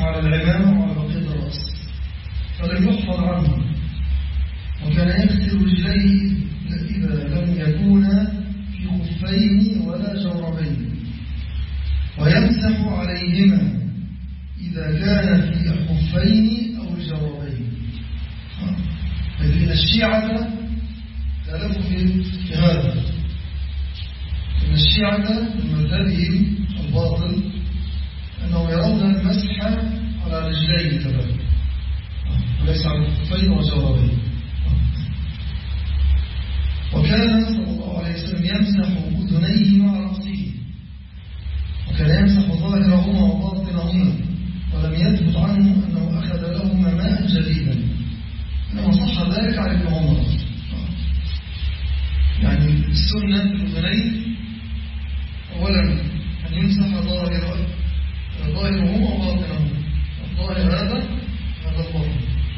على العمامة وعلى بقية الرأس، فلم يحفظ عنه. وكان يغسل رجليه إذا لم يكونا في خفين ولا جوربين، ويمسح عليهما إذا كان في الخفين أو الجوربين. فإن الشيعة اختلفوا في هذا، إن الشيعة من مذهبهم الباطل أنهم يرون المسح على رجلين كذلك وليس على الخفين والجوربين. وكان صلى الله عليه وسلم يمسح أذنيه مع رأسه، وكان يمسح ظاهرهما وباطنهما، ولم يثبت عنه أنه أخذ لهما ماء جديدا، إنما صح ذلك عن ابن عمر. يعني السنة الأذنين أولا أن يمسح ظاهرهما وباطنهما، الظاهر هذا الباطن.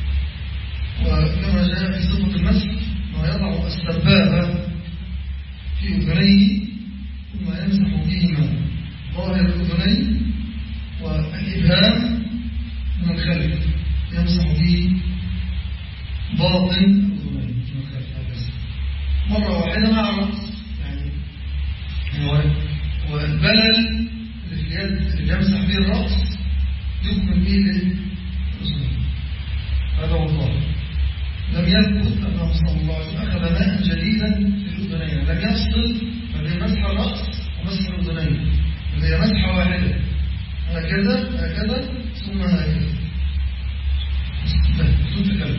وكما جاء في صفة المسح أنه يضع السبابة في أذنيه ثم يمسح بهما ظاهر الأذنين، والإبهام من الخلف يمسح به باطن الأذنين من الخلف مرة واحدة مع الرأس. يعني والبلل اللي في اليد اللي يمسح به الرأس يكمل به الأذنين. هذا هو الظاهر. لم يثبت أنه صلى الله عليه وسلم أخذ ماء جديدا في الأذنين، لم يفصل بين مسح الرأس ومسح الأذنين، هي مسحة واحدة، هكذا ثم هكذا دون تكلم.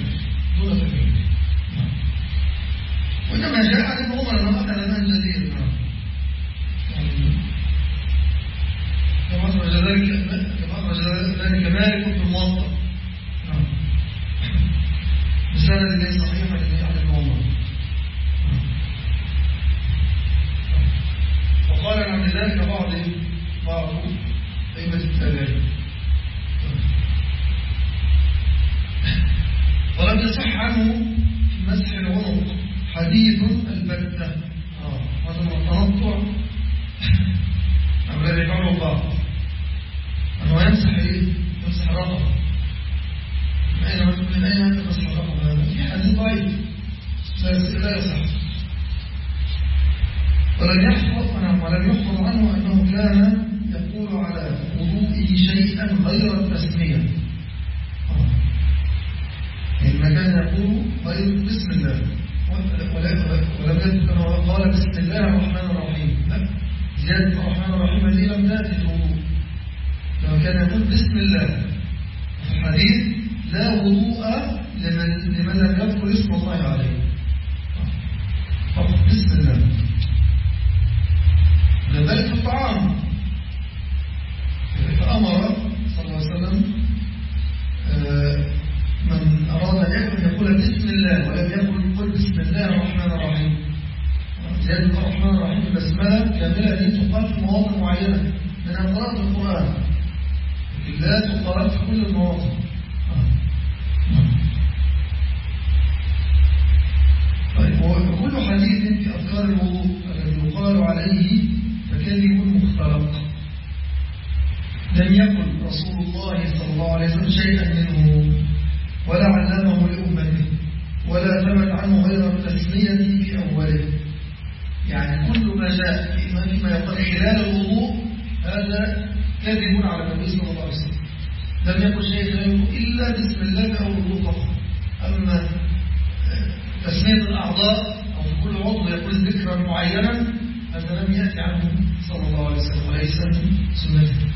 وإنما جاء عن ابن عمر أنه أخذ ماء جديد، كما أخرج ذلك مالك في الموطأ بسند ليس صحيحا عن ابن عمر. وقال عن ذلك بعض أئمة التابعين. ولم يصح عنه في مسح العنق حديث البتة. هذا من التنطع الذي يفعله البعض، أنه يمسح رقبة. من أين أنت مسح الرقبة؟ هذا في حديث ضعيف لا يصح. ولم يحفظ عنه أنه كان يقول على وضوئه شيئا غير التسمية، إنما كان يقول غير بسم الله، ولم يذكر أنه قال بسم الله الرحمن الرحيم. لا، زيادة الرحمن الرحيم دي لم تأتي في الوضوء، لما كان يقول بسم الله في الحديث لا وضوء لمن لم يذكر اسم الله عليه، فقط بسم الله. لذلك في الطعام فأمر صلى الله عليه وسلم من أراد أن يقول بسم الله ولم يقل بسم الله الرحمن الرحيم. زيادة الرحمن الرحيم البسملة كاملة دي تقال في مواطن معينة من أمراض القرآن، لكن لا تقال في كل المواطن. طيب، وكل حديث في أذكار الوضوء الذي يقال عليه فكذب مختلق. لم يكن رسول الله صلى الله عليه وسلم شيئا منه ولا علمه لأمته ولا ثبت عنه غير التسمية في أوله. يعني كل ما جاء فيما يقال خلال الوضوء هذا كذب على النبي صلى الله عليه وسلم. لم يكن شيء غيره إلا بسم الله أو الوضوء فقط. أما تسمية الأعضاء أو في كل عضو يقول ذكرا معينا هذا لم يأتي عنه صلى الله عليه وسلم وليس سنته.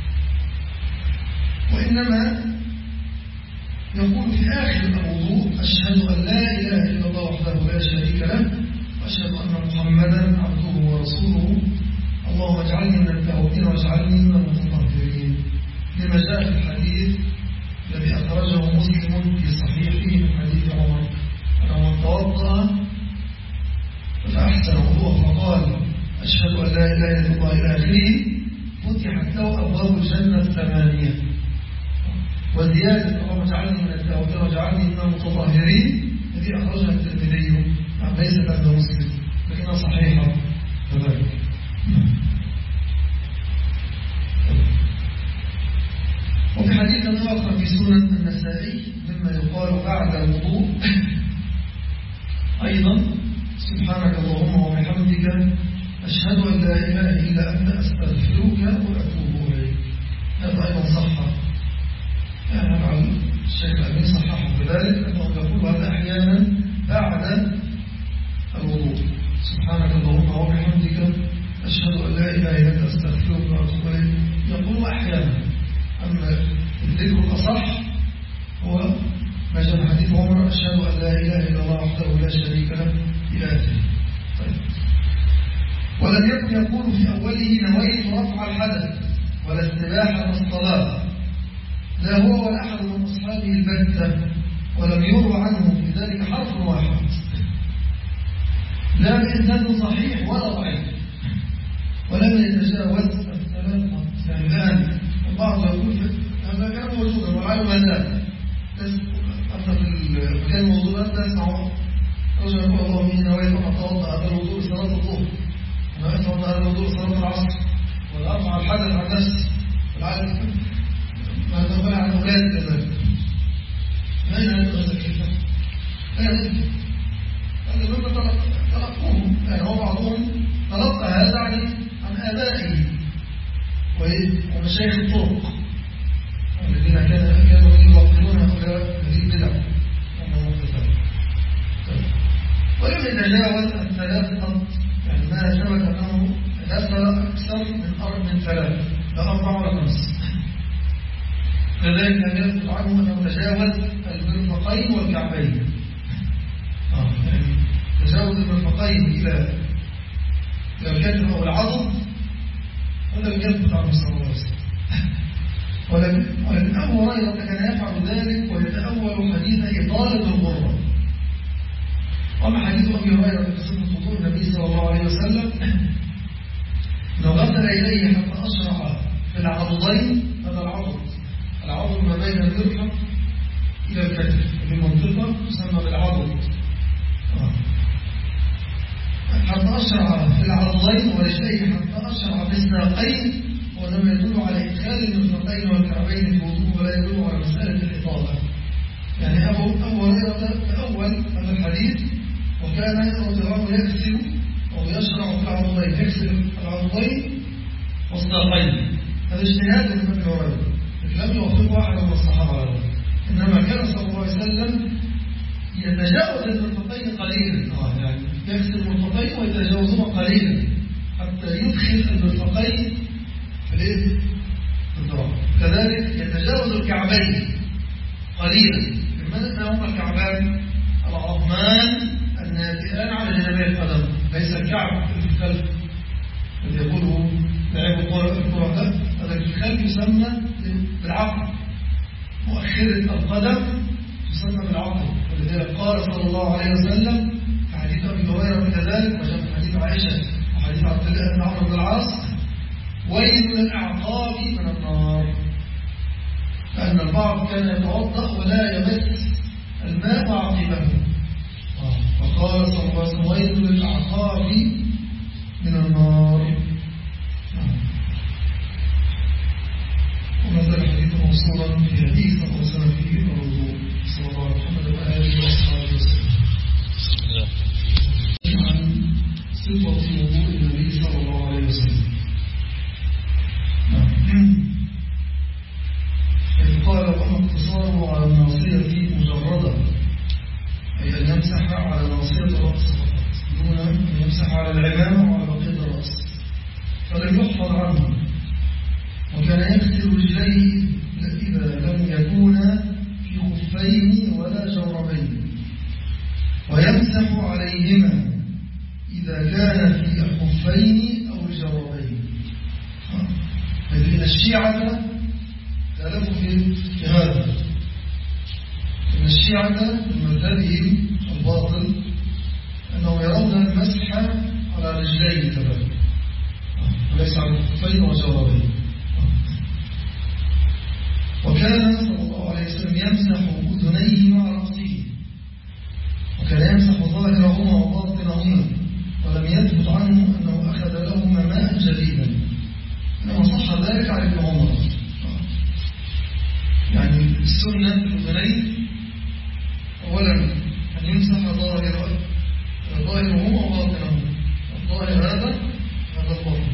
وإنما يقول في آخر الوضوء أشهد أن لا إله إلا الله وحده لا شريك له وأشهد أن محمدا عبده ورسوله اللهم اجعلني من التوابين واجعلني من المتطهرين، لما جاء في الحديث الذي أخرجه مسلم في صحيحه من حديث عمر أنه من توضأ فأحسن وضوءه فقال أشهد أن لا إله إلا الله إلى آخره فتحت له أبواب الجنة 8. وزيادة اللهم اجعلني من التوابين واجعلني من المتطهرين الذي أخرجها الترمذي ليست عند مسلم لكنها صحيحة كذلك. وفي حديث آخر في سنن النسائي مما يقال بعد الوضوء أيضا: سبحانك اللهم وبحمدك أشهد أن لا إله إلا أنت أستغفرك وأتوب إليك. هذا أيضا صح، يعني الشيخ الأمين صححه بذلك أنه يقول هذا أحيانا بعد الوضوء: سبحانك اللهم وبحمدك أشهد أن لا إله إلا أنت أستغفرك وأتوب إليك. يقول أحيانا، أما الذكر الأصح هو ما جاء في حديث عمر: أشهد أن لا إله إلا الله وحده لا شريك له إلى آخره. طيب. ولم يكن يقول في أوله: نويت رفع الحدث ولا استباحة الصلاة، لا هو ولا أحد من أصحابه البتة، ولم يروى عنه في ذلك حرف واحد، لا بإسناد صحيح ولا ضعيف، ولم يتجاوز الثلاث. يعني الآن البعض يقول هذا كان موجودا والعلم هذا، أما في المكان الموضوع تسمع رجل يقول: اللهم إني نويت أن أتوضأ هذا الوضوء لصلاة الظهر، أنا أتوضأ هذا الوضوء لصلاة العصر، ولا أرفع الحدث عن نفسي، والعلم ما تقول عن أولادي كذلك. ما هذا كيف؟ لا يمكن. هذا مما تلقوه، يعني هو بعضهم تلقى هذا عن آبائه ومشايخ الطرق الذين كانوا يوقنون هؤلاء هذه البدع ولم يتجاوز الثلاث قط، يعني ما ثبت أنه غسل أكثر من ثلاث، لا 4 ولا 5. كذلك لم يثبت عنه أنه تجاوز المرفقين والكعبين، يعني تجاوز المرفقين إلى الكتف أو العضد هذا لم يثبت عنه صلى الله عليه وسلم. ولكن أبو هريرة كان يفعل ذلك ويتأول حديث إطالة الغرة. وأما حديث أبي هريرة في قصة وضوء النبي صلى الله عليه وسلم لو غسل إليه حتى أشرع في العضدين، هذا العضد ما بين المرفق إلى الكتف في منطقة تسمى بالعضد، حتى أشرع في العضدين ورجليه حتى أشرع في الساقين، وإنما يدل على إدخال المرفقين والكعبين في الوضوء ولا يدل على مسألة الإطالة. يعني أبو هريرة تأول هذا الحديث وكان يغسل أو يشرع في العضدين، يغسل العضدين والساقين. هذا اجتهاد من أبي هريرة، لم يوافقه أحد من الصحابة على ذلك، إنما كان صلى الله عليه وسلم يتجاوز المرفقين قليلا، يعني يغسل المرفقين ويتجاوزهما قليلا حتى يدخل المرفقين في الذراع. كذلك يتجاوز الكعبين قليلا. لماذا هما الكعبان؟ العظمان الناتئان على جنبي القدم، ليس الكعب في الخلف الذي يقوله لاعب الكرة. هذا الخلف يسمى بالعقل، مؤخرة القدم تسمى بالعقل. ولذلك قال صلى الله عليه وسلم في حديث أبي هريرة كذلك، وجاء في حديث عائشة وحديث عبد الله بن عمرو بن العاص: ويل للأعقاب من النار. لأن البعض كان يتوضأ ولا يمس الماء عقبه، فقال صلى الله عليه وسلم: ويل للأعقاب من النار. وما زال الحديث موصولا في حديث صلى الله عليه وسلم في الوضوء صلى الله عليه وسلم وآله وصحبه وسلم عن صفة وضوء النبي صلى الله عليه وسلم. قال: وأما اقتصاره على الناصية مجردة، أي أن يمسح على ناصية الرأس فقط دون أن يمسح على العمامة وعلى بقية الرأس، فلم يحفظ عنه. وكان يغسل رجليه إذا لم يكونا في خفين ولا جوربين، ويمسح عليهما إذا كان في الخفين أو الجوربين. فإن الشيعة اختلفوا في هذا، إن الشيعة من مذهبهم الباطل أنهم يرون المسح على رجلين كذلك وليس على الخفين والجوربين. وكان صلى الله عليه وسلم يمسح أذنيه مع رأسه، وكان يمسح ظاهرهما وباطنهما، ولم يثبت عنه أنه أخذ لهما ماء جديدا، إنما صح ذلك عن ابن عمر. يعني السنة في الأذنين أولا أن يمسح ظاهره وباطنه. الظاهر هذا الباطن.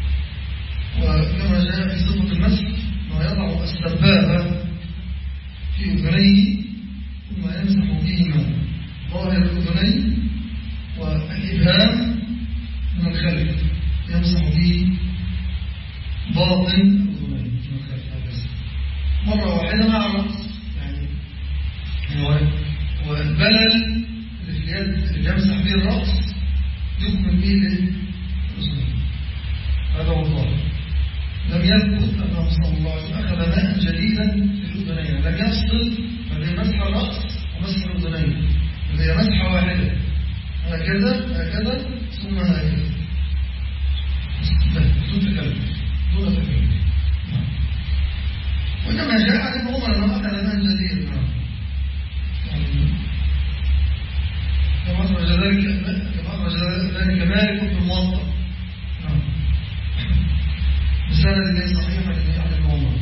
وكما جاء في صفة المسح ما يضع السبابة في أذنيه ثم يمسح بهما ظاهر الأذنين والإبهام من الخلف، يمسح به باطن الأذنين من الخلف مرة واحدة مع الرأس. يعني والبلل اللي في اليد اللي يمسح به الرأس يكمل به الأذنين. هذا هو الظاهر. لم يثبت أنه صلى الله عليه وسلم أخذ ماء جديدا في الأذنين، لم يفصل بين مسح الرأس ومسح الأذنين، هي مسحة واحدة هكذا ثم هكذا دون تكلم. وإنما جاء عن ابن عمر أنه أخذ ماء جديد كما أخرج ذلك مالك في الموطأ بسند ليس صحيحا عن ابن عمر.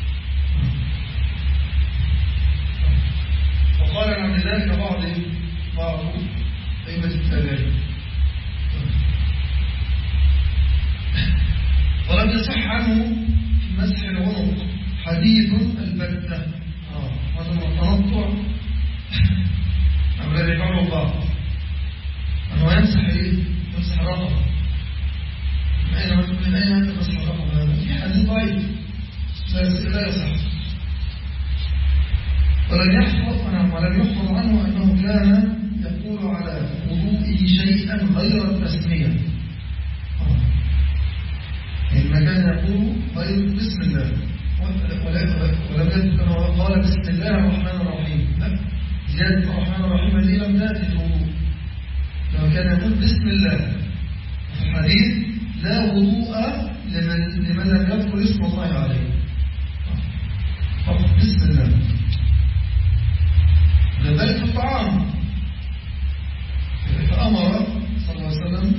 وقال عن ذلك بعض أئمة التابعين. ولم يصح عنه في مسح العنق حديث البتة. هذا من التنطع الذي يفعله البعض أنه يمسح رقبة. من أين أنت مسح الرقبة؟ هذا في حديث ضعيف لا يصح. ولم يحفظ عنه أنه كان يقول على وضوئه شيئا غير التسمية. إنما كان يقول غير بسم الله، ولم يذكر أنه قال بسم الله الرحمن الرحيم. لا، زيادة الرحمن الرحيم دي لم تأتي في الوضوء، لما كان يقول بسم الله في الحديث لا وضوء لمن لم يذكر اسم الله عليه، فقط بسم الله. لذلك في الطعام فأمر صلى الله عليه وسلم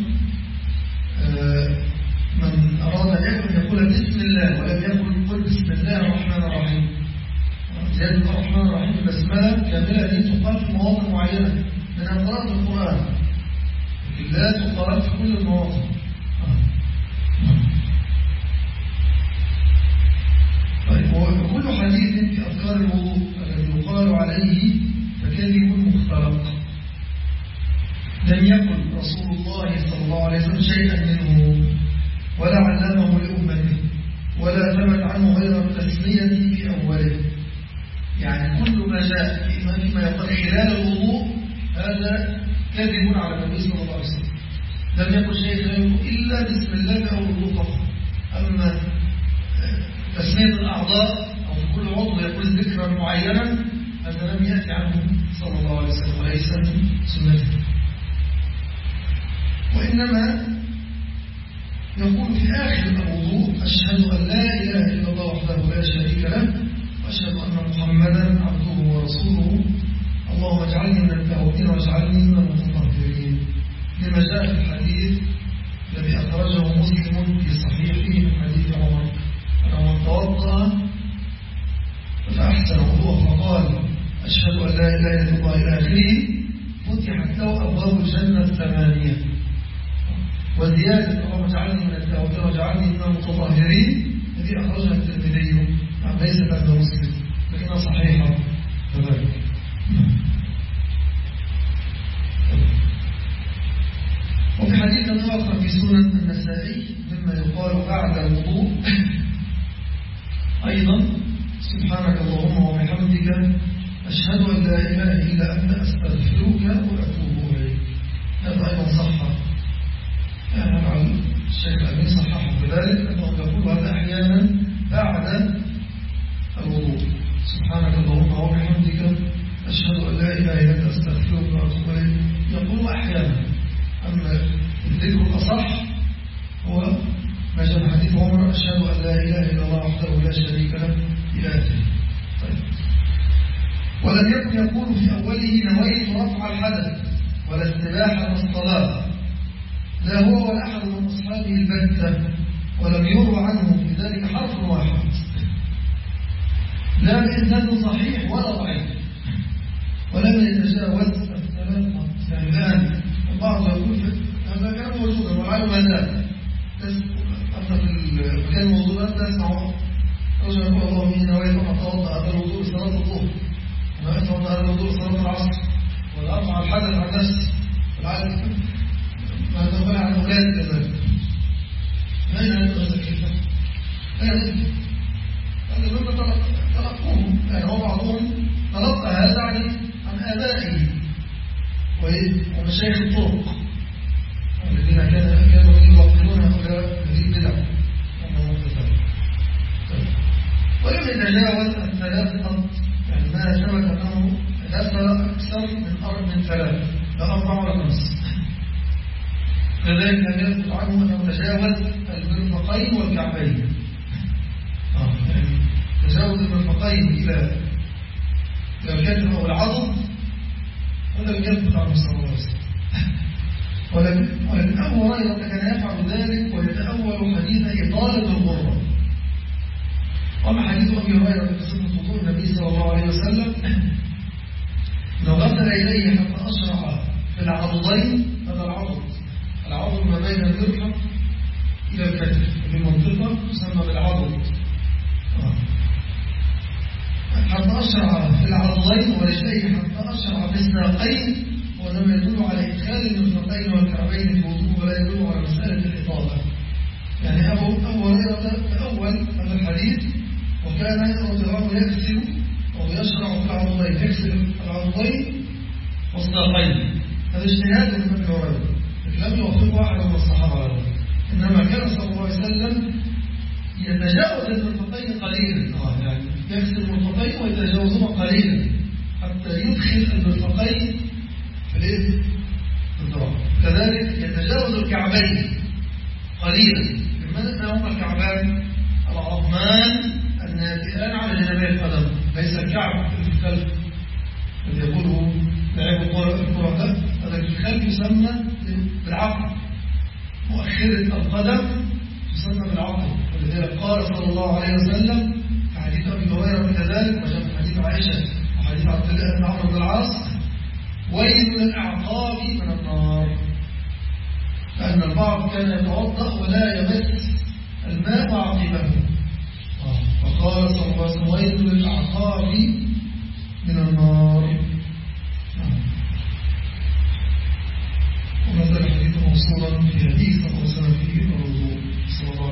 من أراد أن يقول بسم الله ولم يقل بسم الله الرحمن الرحيم. زيادة الرحمن الرحيم البسملة كاملة دي تقال في مواطن معينة من أمراض القرآن، لكن لا تقال في كل المواطن. طيب، وكل حديث في أذكار الوضوء الذي يقال عليه فكذب مختلق. لم يكن رسول الله صلى الله عليه وسلم شيئا منه ولا علمه لأمته ولا ثبت عنه غير التسمية في أوله. يعني كل ما جاء فيما يقال خلال الوضوء هذا كذب على النبي صلى الله عليه وسلم. لم يكن شيء غيره إلا بسم الله أو الوضوء فقط. أما تسمية الأعضاء أو في كل عضو يقول ذكرا معينا هذا لم يأتي عنه صلى الله عليه وسلم وليس من سنته. وإنما يقول في آخر الوضوء أشهد أن لا إله إلا الله وحده لا شريك له وأشهد أن محمدا عبده ورسوله اللهم اجعلني من التوابين واجعلني من المتطهرين، لما جاء في الحديث الذي أخرجه مسلم في صحيحه من حديث عمر أنه من توضأ فأحسن وضوءه فقال أشهد أن لا إله إلا الله إلى آخره فتحت له أبواب الجنة 8. وزيادة اللهم اجعلني من التوابين واجعلني من المتطهرين الذي أخرجها الترمذي ليست عند مسلم لكنها صحيحة كذلك. وفي حديث آخر في سنن النسائي مما يقال بعد الوضوء أيضا سبحانك اللهم وبحمدك أشهد أن لا إله إلا أنت أستغفرك وأتوب إليك. هذا أيضا صح، يعني الشيخ الأمين صححه بذلك أنه يقول هذا أحيانا بعد الوضوء سبحانك اللهم وبحمدك أشهد أن لا إله إلا أنت أستغفرك وأتوب إليك، يقول أحيانا. أما الذكر الأصح هو ما جاء في حديث عمر أشهد أن لا إله إلا الله وحده لا شريك له إلى آخره. طيب، ولم يكن يقول في أوله نويت رفع الحدث ولا السباحة والصلاة، لا هو ولا أحد من أصحابه البتة، ولم يروى عنه في ذلك حرف واحد. ده بإسناد صحيح ولا ضعيف، ولم يتجاوز الثلاث. يعني الآن البعض يقول هذا كلام موجود والعلم هذا، بس أما في المكان الموضوع أنت تسمع رجل يقول اللهم إني نويت أن أتوضأ هذا الوضوء لصلاة الظهر، أنا أتوضأ هذا الوضوء لصلاة العصر، ولا أرفع الحدث عن نفسي، والعلم ما تقول عن أولاد كذلك. ما أين هذا الزكية؟ لا يمكن. هذا مما تلقوه، يعني هو بعضهم تلقى هذا عن آبائه ومشايخ الطرق الذين كانوا يوقفون هؤلاء هذه البدع. ولم يتجاوز الثلاثة، يعني ما ثبت أنه غسل أكثر من ثلاث، لا 4 ولا 5. كذلك لم يثبت عنه أنه تجاوز المرفقين والكعبين. يعني تجاوز المرفقين إلى الكتف أو العضد ولم يثبت عنه صلى الله عليه وسلم. ولكن أبو هريرة كان يفعل ذلك ويتأول حديث إطالة الغرة. وأما حديث أبي هريرة في قصة وضوء النبي صلى الله عليه وسلم لو غسل إليه حتى أشرع في العضدين، هذا العضد ما بين المرفق إلى الكتف في منطقة تسمى بالعضد، حتى أشرع في العضدين ورجليه حتى أشرع في الساقين، وإنما يدل على إدخال المرفقين والكعبين في الوضوء ولا يدل على مسألة الإطالة. يعني أبو هريرة تأول هذا الحديث وكان يغسل أو يشرع في العضدين، يغسل العضدين والساقين. هذا اجتهاد من ابن هريرة، لم يوافقه أحد من الصحابة على ذلك، إنما كان صلى الله عليه وسلم يتجاوز المرفقين قليلا، يعني يغسل المرفقين ويتجاوزهما قليلا حتى يدخل المرفقين في الذراع. كذلك يتجاوز الكعبين قليلا. لماذا هما الكعبان؟ العظمان الناتئان على جنبي القدم، ليس الكعب في الخلف الذي يقوله لاعب الكرة ده. هذا الخلف يسمى بالعقل، مؤخرة القدم تسمى بالعقل. ولذلك قال صلى الله عليه وسلم في حديث أبي هريرة كذلك، وجاء في حديث عائشة وحديث عبد الله بن عمرو بن العاص: ويل للأعقاب من النار. لأن البعض كان يتوضأ ولا يمس الماء عقبه، فقال صلى الله عليه وسلم: ويل للأعقاب من النار. ونزل الحديث موصولا في حديث صلى الله عليه وسلم فيه الوضوء صلى الله